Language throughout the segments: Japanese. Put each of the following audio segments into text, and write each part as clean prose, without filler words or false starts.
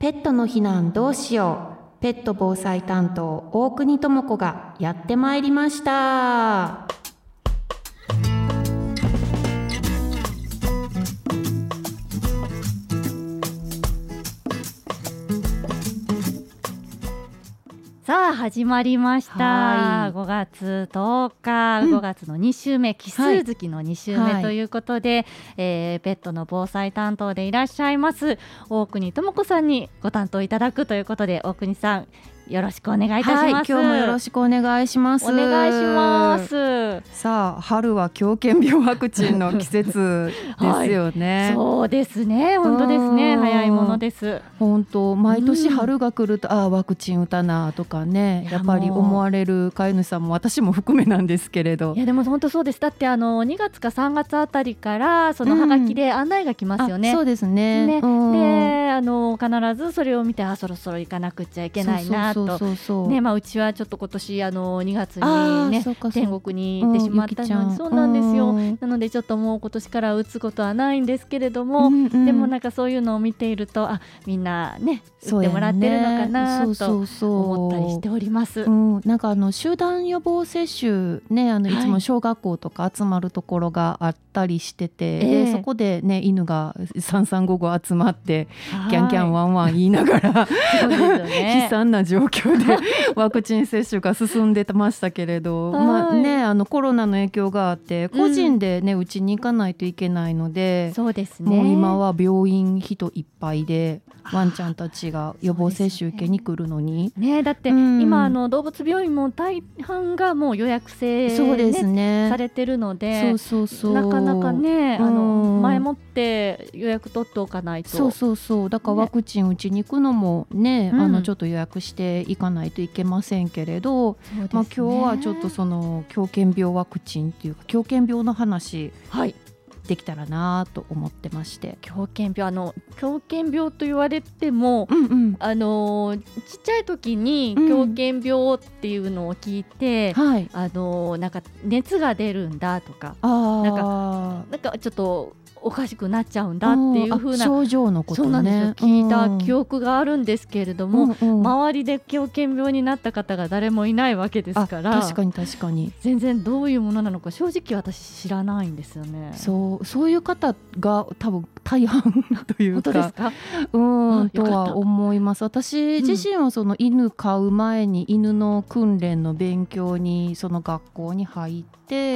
ペットの避難どうしよう。ペット防災担当大国智子がやってまいりました。 さあ始まりました。5月10日、5月の2週目、奇数月の2週目ということで、ペットの防災担当でいらっしゃいます大国智子さんにご担当いただくということで、大国さんよろしくお願いいたします。 今日もよろしくお願いします。 お願いします。 さあ、春は狂犬病ワクチンの季節ですよね。 そうですね、本当ですね、早いものです。 本当、毎年春が来ると、ワクチン打たなとかね、やっぱり思われる飼い主さんも私も含めなんですけれど。 いやでも本当そうです。だって2月か3月あたりからそのハガキで案内が来ますよね。 そうですね。 で必ずそれを見て、そろそろ行かなくちゃいけないなと。うちはちょっと今年2月にね天国に行ってしまったので、そうなんですよ。なのでちょっともう今年から打つことはないんですけれども、でもなんかそういうのを見ていると、みんなね打ってもらってるのかなと思ったりしております。 なんか集団予防接種ね、いつも小学校とか集まるところがあったりしてて、でそこでね犬が3355集まってキャンキャンワンワン言いながら悲惨な状況でワクチン接種が進んでましたけれど、コロナの影響があって個人でね打ちに行かないといけないので、 そうですね、 もう今は病院人いっぱいでワンちゃんたちが予防接種受けに来るのに、 だって今動物病院も大半がもう予約制、 そうですね、 されてるので、なかなかね前もって予約取っておかないと。 そうだからワクチン打ちに行くのもね、ちょっと予約していかないといけませんけれど、今日はちょっとその狂犬病ワクチンっていうか狂犬病の話、できたらなと思ってまして。 狂犬病と言われても、ちっちゃい時に狂犬病っていうのを聞いて、なんか熱が出るんだとか、なんかちょっとおかしくなっちゃうんだっていう風な症状のことね、 そうなんですよ、聞いた記憶があるんですけれども、周りで狂犬病になった方が誰もいないわけですから、 確かに全然どういうものなのか正直私知らないんですよね。 そういう方が多分大半というか、 本当ですか？ とは思います。私自身はその犬飼う前に犬の訓練の勉強にその学校に入って、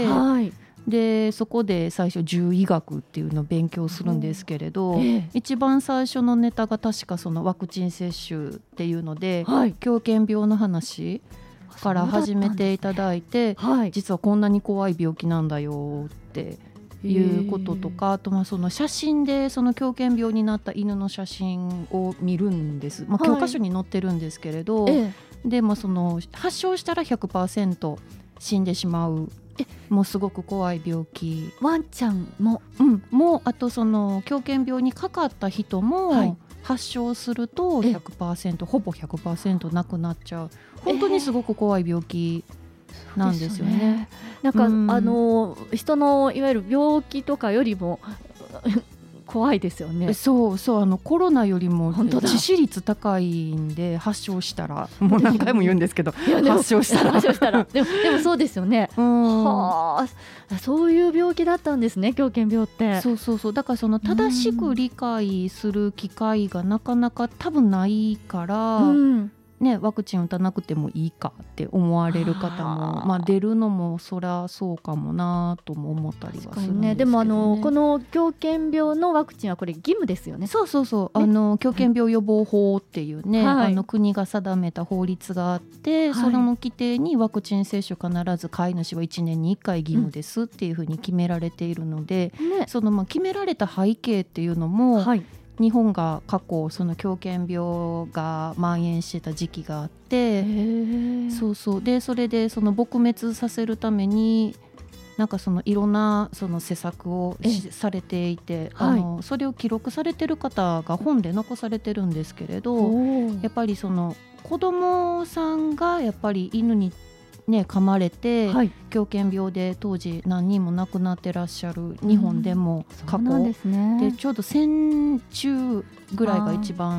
でそこで最初獣医学っていうのを勉強するんですけれど、一番最初のネタが確かそのワクチン接種っていうので、狂犬病の話から始めていただいて、実はこんなに怖い病気なんだよっていうこととか、あとその写真でその狂犬病になった犬の写真を見るんです。教科書に載ってるんですけれど、でその発症したら 100% 死んでしまう、もうすごく怖い病気。 ワンちゃんも、 もうあとその狂犬病にかかった人も、発症すると 100%、ほぼ 100% なくなっちゃう、本当にすごく怖い病気なんですよね。 なんか人のいわゆる病気とかよりも怖いですよね。 そうコロナよりも致死率高いんで、発症したらもう何回も言うんですけど発症したらでもそうですよね。そういう病気だったんですね、狂犬病って。 そうだからその正しく理解する機会がなかなか多分ないから、ワクチン打たなくてもいいかって思われる方も、出るのもそりゃそうかもなとも思ったりはするんですけどね。 でもこの狂犬病のワクチンはこれ義務ですよね。 そう狂犬病予防法っていうね、国が定めた法律があって、その規定にワクチン接種必ず飼い主は1年に1回義務ですっていうふうに決められているので、その決められた背景っていうのも、日本が過去その狂犬病が蔓延してた時期があって、でそれでその撲滅させるためになんかそのいろんなその施策をされていて、それを記録されてる方が本で残されてるんですけれど、やっぱりその子供さんがやっぱり犬に噛まれて、狂犬病で当時何人も亡くなってらっしゃる、日本でも過去でちょうど戦中ぐらいが一番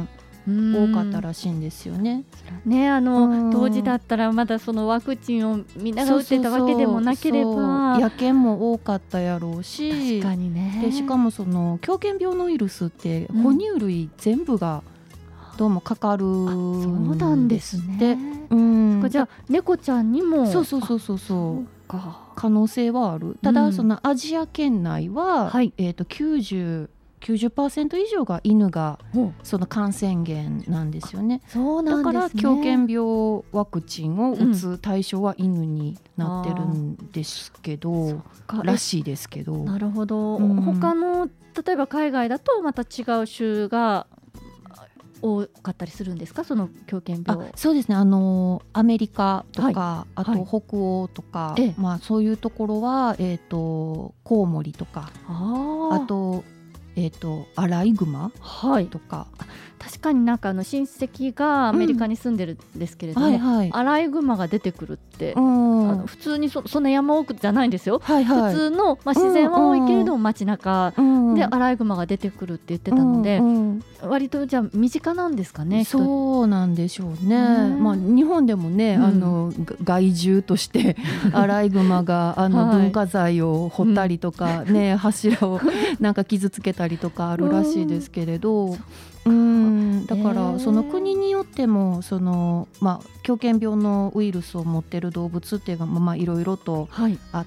多かったらしいんですよね。 ね、当時だったらまだそのワクチンをみんなが打ってたわけでもなければ、 野犬も多かったやろうし、 確かにね。 でしかもその狂犬病のウイルスって哺乳類全部がどうもかかるそうなんですね。じゃあ猫ちゃんにもそう可能性はある。ただそのアジア圏内は、90% 以上が犬がその感染源なんですよね。 そうなんですね。 だから狂犬病ワクチンを打つ対象は犬になってるんですけど、らしいですけど。 なるほど。他の例えば海外だとまた違う種が多かったりするんですか、その狂犬病。 そうですね、アメリカとか、あと北欧とか、そういうところは、コウモリとか、あとアライグマとか、 確かになんか親戚がアメリカに住んでるんですけれども、アライグマが出てくるって、普通に そんな山奥じゃないんですよ、普通の、自然は多いけれども街中でアライグマが出てくるって言ってたので、割とじゃあ身近なんですかね。 そうなんでしょうね。日本でもね、害獣としてアライグマが文化財を掘ったりとかね、柱をなんか傷つけたりとかあるらしいですけれど、だからその国によってもその、狂犬病のウイルスを持っている動物っていうのがいろいろとあって、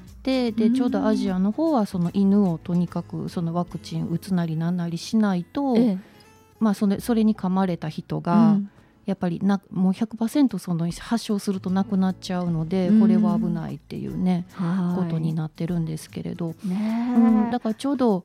でちょうどアジアの方はその犬をとにかくそのワクチン打つなりなんなりしないと、それに噛まれた人がやっぱりもう 100% その発症すると亡くなっちゃうので、これは危ないっていうね、ことになってるんですけれど、だからちょうど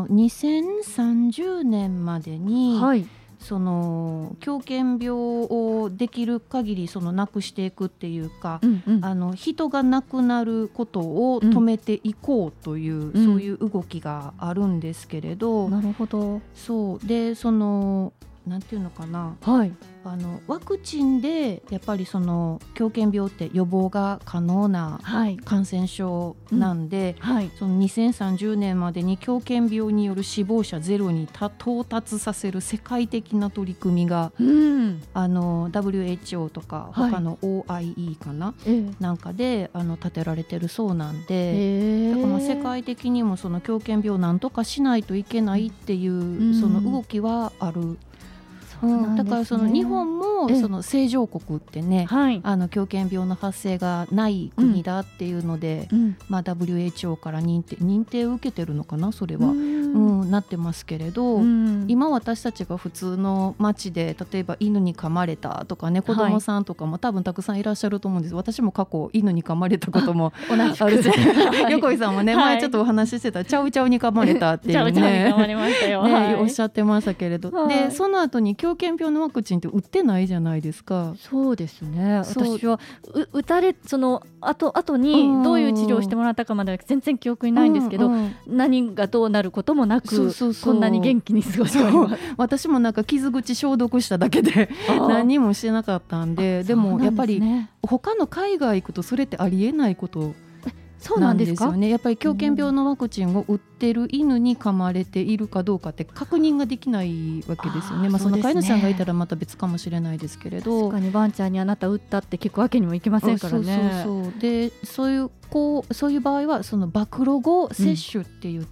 2030年までに、その狂犬病をできる限りそのなくしていくっていうか、人が亡くなることを止めていこうという、そういう動きがあるんですけれど、 なるほど。 そうで、そのなんていうのかな、ワクチンでやっぱりその狂犬病って予防が可能な感染症なんで、その2030年までに狂犬病による死亡者ゼロに到達させる世界的な取り組みが、WHO とか他の OIE かな、なんかで立てられてるそうなんで、だから世界的にもその狂犬病をなんとかしないといけないっていうその動きはある。だからその日本もその正常国ってね、狂犬病の発生がない国だっていうので、WHO から認定を受けてるのかな、それは、なってますけれど、今私たちが普通の街で例えば犬に噛まれたとかね、子供さんとかも多分たくさんいらっしゃると思うんです。私も過去犬に噛まれたこともあるし、横井さんもね、前ちょっとお話ししてたチャウチャウに噛まれたっていうねおっしゃってましたけれど、でその後に狂犬病のワクチンって打ってないじゃないですか。 そうですね。私は打たれその後にどういう治療をしてもらったかまでは全然記憶にないんですけど、何がどうなることもなくこんなに元気に過ごしております。 私もなんか傷口消毒しただけで何もしてなかったんで、でもやっぱり他の海外行くとそれってありえないことなんですよね。やっぱり狂犬病のワクチンを打ってる犬に噛まれているかどうかって確認ができないわけですよね。その飼い主さんがいたらまた別かもしれないですけれど、 確かにワンちゃんにあなた打ったって聞くわけにもいきませんからね。 でそういう場合はその暴露後接種って言って、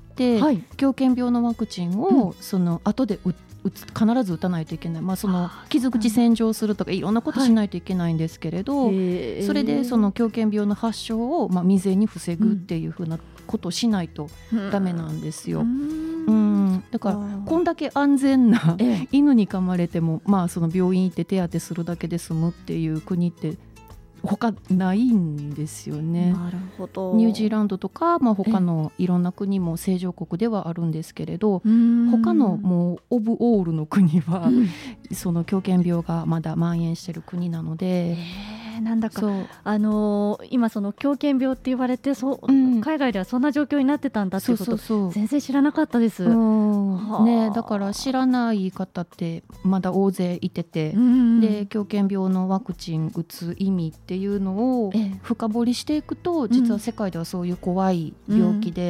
狂犬病のワクチンをその後で必ず打たないといけない、その傷口洗浄するとかいろんなことしないといけないんですけれど、それでその狂犬病の発症を未然に防ぐっていうふうなことをしないとダメなんですよ。だからこんだけ安全な犬に噛まれても、その病院行って手当てするだけで済むっていう国って他ないんですよね。 なるほど。 ニュージーランドとか、他のいろんな国も正常国ではあるんですけれど、他のもうオブオールの国は、その狂犬病がまだ蔓延している国なので、 なんだか今その狂犬病って言われて海外ではそんな状況になってたんだっていうこと全然知らなかったです。 だから知らない方ってまだ大勢いてて、で狂犬病のワクチン打つ意味っていうのを深掘りしていくと、実は世界ではそういう怖い病気で、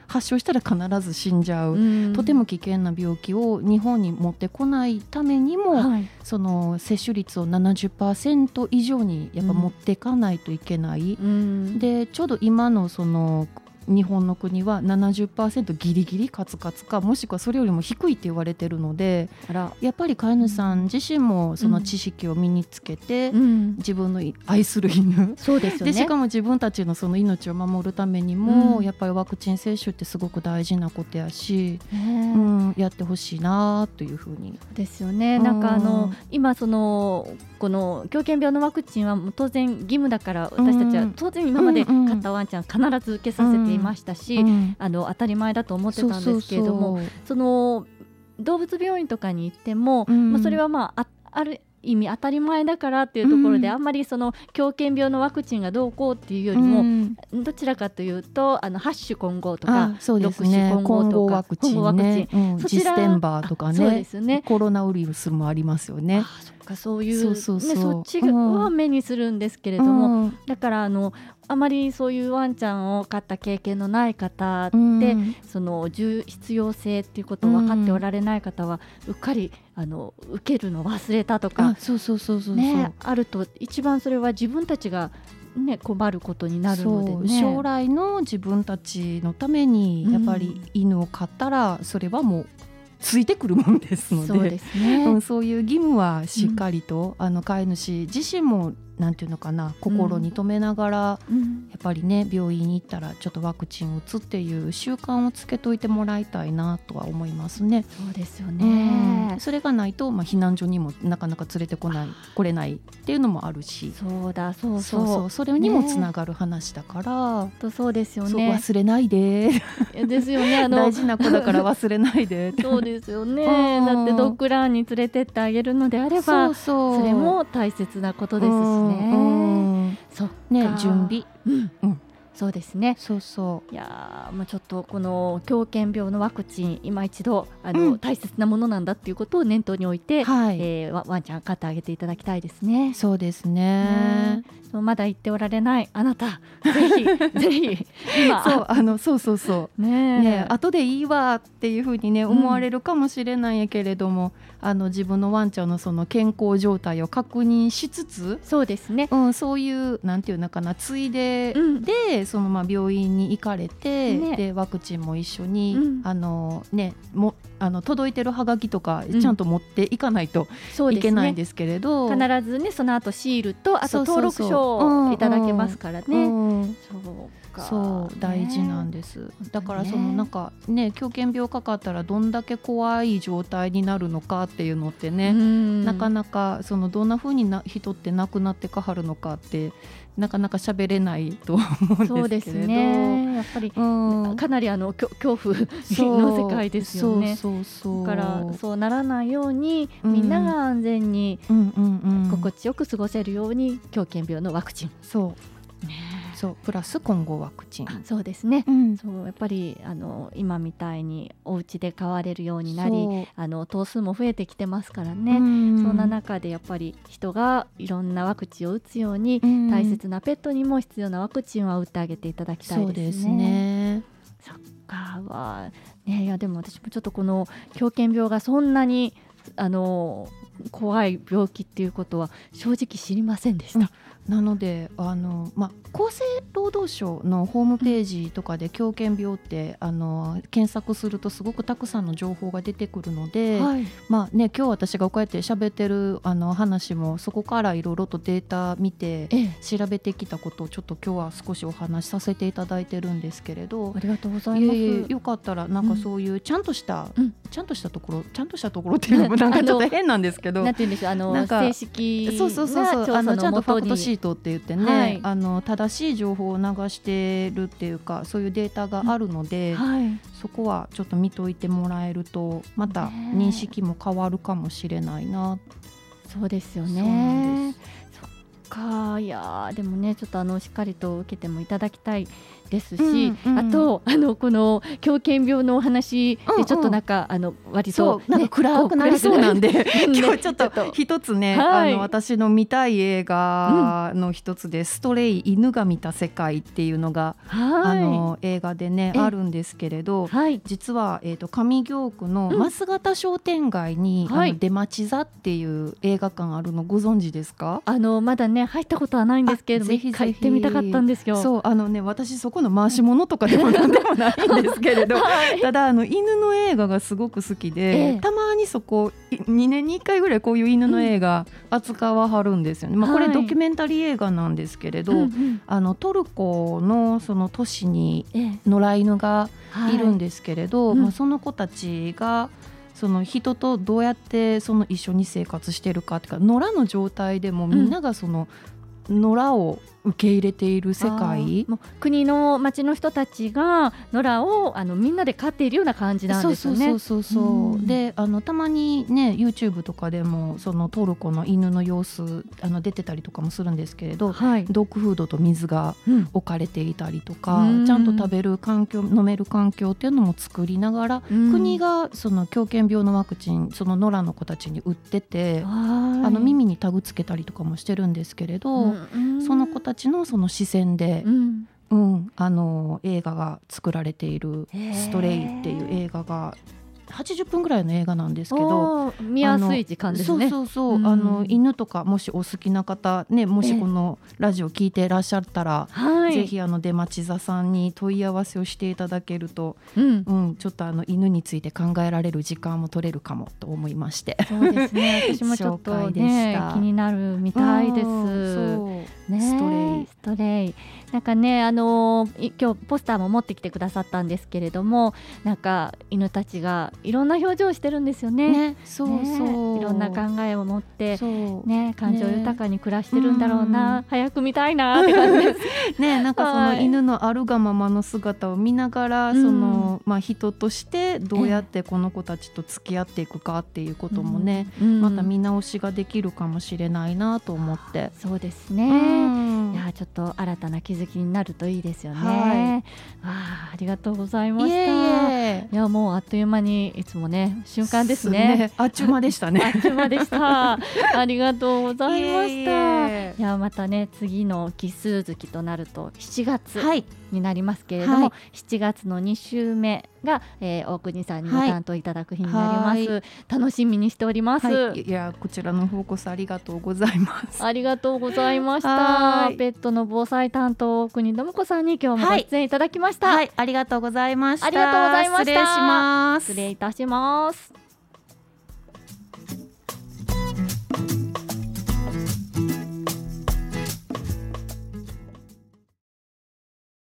発症したら必ず死んじゃう、とても危険な病気を日本に持ってこないためにも、その接種率を 70% 以上にやっぱ持っていかないといけない、でちょうど今のその日本の国は 70% ギリギリカツカツか、もしくはそれよりも低いって言われてるので、やっぱり飼い主さん自身もその知識を身につけて、自分の愛する犬、 そうですよね、 でしかも自分たちのその命を守るためにも、やっぱりワクチン接種ってすごく大事なことやし、やってほしいなというふうに。 ですよね。なんか今この狂犬病のワクチンはもう当然義務だから、私たちは当然今まで飼ったワンちゃん必ず受けさせていましたし、当たり前だと思ってたんですけれども、その動物病院とかに行っても、それはある意味当たり前だからっていうところで、あんまりその狂犬病のワクチンがどうこうっていうよりも、どちらかというと8種混合とか6種混合とかワクチンね、ジステンバーとかね、 そうですね、 コロナウイルスもありますよね。 そういうそっちは目にするんですけれども、だからあまりそういうワンちゃんを飼った経験のない方って、その必要性っていうことを分かっておられない方は、うっかり受けるの忘れたとかあると、一番それは自分たちが困ることになるのでね。 将来の自分たちのためにやっぱり犬を飼ったら、それはもうついてくるものですので、 そうですね、 そういう義務はしっかりと、飼い主自身もなんていうのかな、心に留めながら、やっぱりね、病院に行ったらちょっとワクチンを打つっていう習慣をつけといてもらいたいなとは思いますね。 そうですよね、 それがないと、避難所にもなかなか連れて来れないっていうのもあるし、それにもつながる話だから、 そうですよね、 忘れないでですよね、 大事な子だから忘れないでそうですよね、だってドッグランに連れてってあげるのであれば、それも大切なことですしね。そっか、 準備、 そうですね。 いやもうちょっとこの狂犬病のワクチン、今一度大切なものなんだっていうことを念頭に置いて、ワンちゃん飼ってあげていただきたいですね。 そうですね、 まだ言っておられないあなた、ぜひ今後でいいわっていうふうにね、思われるかもしれないんやけれども、自分のワンちゃんのその健康状態を確認しつつ、 そうですね、 そういうなんていうのかな、ついでで、その病院に行かれて、でワクチンも一緒に、届いてるハガキとかちゃんと持っていかないといけないんですけれど、 必ずね、その後シールと、あと登録書をいただけますからね。 そう大事なんです。だからそのなんかね、狂犬病かかったらどんだけ怖い状態になるのかっていうのってね、なかなかそのどんな風に人って亡くなってかはるのかってなかなか喋れないと思うんですけれど、 やっぱりかなり恐怖の世界ですよね。だからそうならないように、みんなが安全に心地よく過ごせるように、狂犬病のワクチン、 プラス混合ワクチン、 そうですね、やっぱり今みたいにお家で飼われるようになり、頭数も増えてきてますからね、そんな中でやっぱり人がいろんなワクチンを打つように、大切なペットにも必要なワクチンは打ってあげていただきたいですね。 そうですね。 そっかいやでも私もちょっとこの狂犬病がそんなに怖い病気っていうことは正直知りませんでした。 なので厚生労働省のホームページとかで狂犬病って検索するとすごくたくさんの情報が出てくるので、今日私がこうやって喋ってる話もそこからいろいろとデータ見て調べてきたことをちょっと今日は少しお話しさせていただいてるんですけれど、 ありがとうございます。 よかったらなんかそういうちゃんとしたところっていうのもなんかちょっと変なんですけど、 なんて言うんでしょう、正式な調査のちゃんとファクトシーもとにトって言ってね、正しい情報を流してるっていうか、そういうデータがあるので、そこはちょっと見といてもらえるとまた認識も変わるかもしれないな。 そうですよね。そっか、いやでもね、ちょっとしっかりと受けてもいただきたいですし、あとこの狂犬病のお話でちょっとなんか、割と、 なんか暗くなりそうなんで今日ちょっと一つね、私の見たい映画の一つで、ストレイ犬が見た世界っていうのが、映画でねあるんですけれど、実は、上京区の増形商店街に、出町座っていう映画館あるのご存知ですか？ まだね入ったことはないんですけれども、一回行ってみたかったんですよ。 そうね、私そこの回し物とかでもなんでもないんですけれど、ただ犬の映画がすごく好きで、たまにそこ2年に1回ぐらいこういう犬の映画扱わはるんですよね。これドキュメンタリー映画なんですけれど、トルコのその都市に野良犬がいるんですけれど、その子たちがその人とどうやってその一緒に生活してるかっていうか、野良の状態でもみんながその野良を受け入れている世界、 もう国の町の人たちが野良をみんなで飼っているような感じなんですよね。 でたまにね YouTube とかでもそのトルコの犬の様子出てたりとかもするんですけれど、ドッグフードと水が置かれていたりとか、ちゃんと食べる環境、飲める環境っていうのも作りながら、国がその狂犬病のワクチンその野良の子たちに打ってて、耳にタグつけたりとかもしてるんですけれど、その子たちのその視線で、映画が作られているストレイっていう映画が80分ぐらいの映画なんですけど、 見やすい時間ですね。 犬とかもしお好きな方ね、もしこのラジオ聞いてらっしゃったら、ぜひ出町座さんに問い合わせをしていただけると、ちょっと犬について考えられる時間も取れるかもと思いまして。 そうですね、私もちょっとね気になるみたいです。ストレイなんかね、今日ポスターも持ってきてくださったんですけれども、なんか犬たちがいろんな表情をしてるんですよね。いろんな考えを持ってね、感情豊かに暮らしてるんだろうな、早く見たいなって感じですね。 なんかその犬のあるがままの姿を見ながら、その人としてどうやってこの子たちと付き合っていくかっていうこともね、また見直しができるかもしれないなと思って。 そうですね、いやちょっと新たな気づきになるといいですよね。ありがとうございました。いやもうあっという間にいつもね瞬間ですね。 あっちゅう間でしたね。 あっちゅう間でした。ありがとうございました。いやまたね次の奇数月となると7月になりますけれども、7月の2週目が、大国さんにご担当いただく日になります。楽しみにしております。 いやこちらの方こそありがとうございます。 ありがとうございました。ペットの防災担当大国信子さんに今日もご出演いただきました。 ありがとうございました。 ありがとうございました。 失礼します。 失礼いたします。